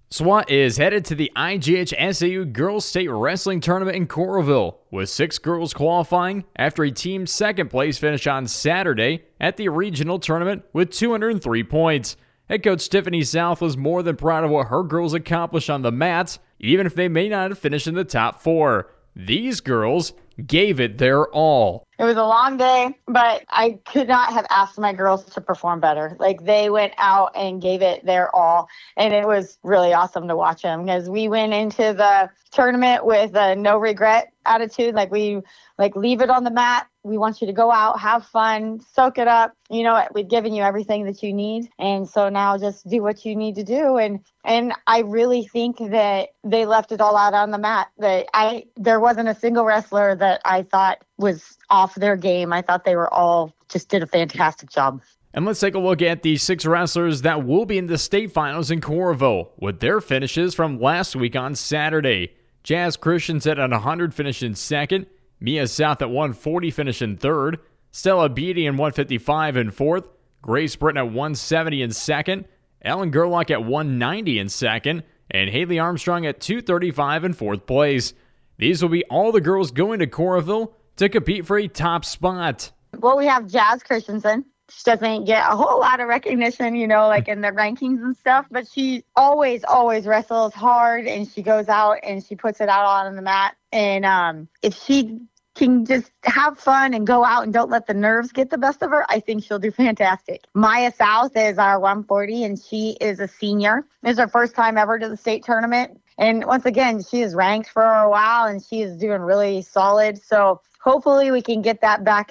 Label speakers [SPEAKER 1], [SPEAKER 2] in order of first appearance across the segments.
[SPEAKER 1] SWAT is headed to the IGH SAU Girls State Wrestling Tournament in Coralville, with 6 girls qualifying after a team second place finish on Saturday at the regional tournament with 203 points. Head coach Tiffany South was more than proud of what her girls accomplished on the mats, even if they may not have finished in the top 4. These girls gave it their all.
[SPEAKER 2] It was a long day, but I could not have asked my girls to perform better. Like, they went out and gave it their all, and it was really awesome to watch them because we went into the tournament with a no regret attitude. Like, we leave it on the mat. We want you to go out, have fun, soak it up. You know, we've given you everything that you need. And so now just do what you need to do. And I really think that they left it all out on the mat. There wasn't a single wrestler that I thought was off their game. I thought they were all just did a fantastic job.
[SPEAKER 1] And let's take a look at the 6 wrestlers that will be in the state finals in Coralville with their finishes from last week on Saturday. Jazz Christensen at 100 finished in second. Mia South at 140 finished in third. Stella Beatty in 155 in fourth. Grace Britton at 170 in second. Ellen Gerlach at 190 in second. And Haley Armstrong at 235 in fourth place. These will be all the girls going to Coralville to compete for a top spot.
[SPEAKER 2] Well, we have Jazz Christensen. She doesn't get a whole lot of recognition, you know, like in the rankings and stuff, but she always wrestles hard, and she goes out and she puts it out on the mat. And if she can just have fun and go out and don't let the nerves get the best of her, I think she'll do fantastic. Maya South is our 140, and she is a senior. This is her first time ever to the state tournament. And once again, she is ranked for a while, and she is doing really solid. So hopefully we can get that back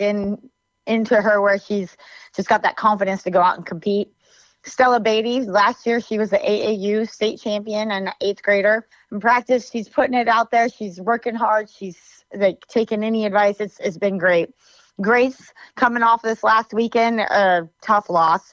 [SPEAKER 2] into her where she's just got that confidence to go out and compete. Stella Beatty, last year she was the AAU state champion and an 8th grader. In practice, she's putting it out there. She's working hard. She's taking any advice. It's been great. Grace, coming off this last weekend, a tough loss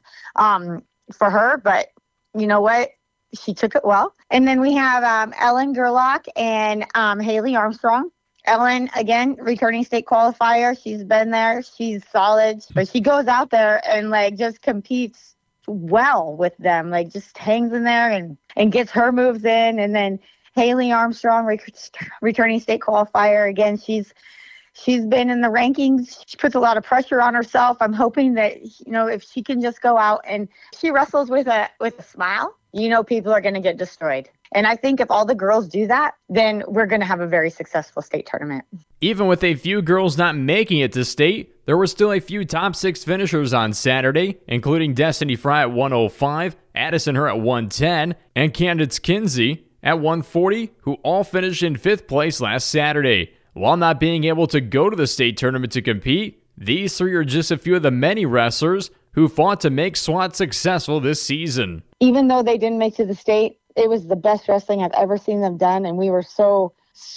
[SPEAKER 2] for her, but you know what? She took it well. And then we have Ellen Gerlach and Haley Armstrong. Ellen, again, returning state qualifier. She's been there. She's solid. But she goes out there and, just competes well with them. Just hangs in there and gets her moves in. And then Haley Armstrong, returning state qualifier. Again, she's been in the rankings. She puts a lot of pressure on herself. I'm hoping that, if she can just go out and she wrestles with a smile, people are going to get destroyed. And I think if all the girls do that, then we're going to have a very successful state tournament.
[SPEAKER 1] Even with a few girls not making it to state, there were still a few top 6 finishers on Saturday, including Destiny Fry at 105, Addison Her at 110, and Candace Kinsey at 140, who all finished in 5th place last Saturday. While not being able to go to the state tournament to compete, these 3 are just a few of the many wrestlers who fought to make SWAT successful this season.
[SPEAKER 2] Even though they didn't make it to the state, it was the best wrestling I've ever seen them done, and we were so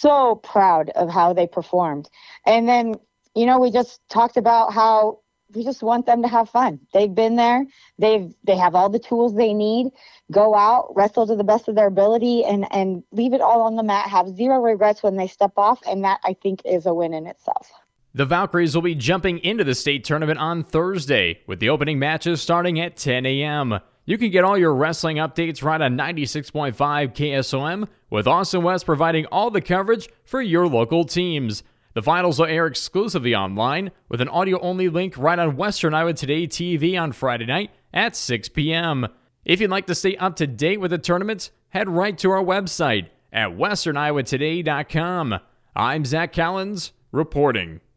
[SPEAKER 2] proud of how they performed. And then, we just talked about how we just want them to have fun. They've been there. They have all the tools they need. Go out, wrestle to the best of their ability, and leave it all on the mat. Have 0 regrets when they step off, and that, I think, is a win in itself.
[SPEAKER 1] The Valkyries will be jumping into the state tournament on Thursday, with the opening matches starting at 10 a.m. You can get all your wrestling updates right on 96.5 KSOM, with Austin West providing all the coverage for your local teams. The finals will air exclusively online, with an audio-only link right on Western Iowa Today TV on Friday night at 6 p.m. If you'd like to stay up to date with the tournaments, head right to our website at westerniowatoday.com. I'm Zach Collins, reporting.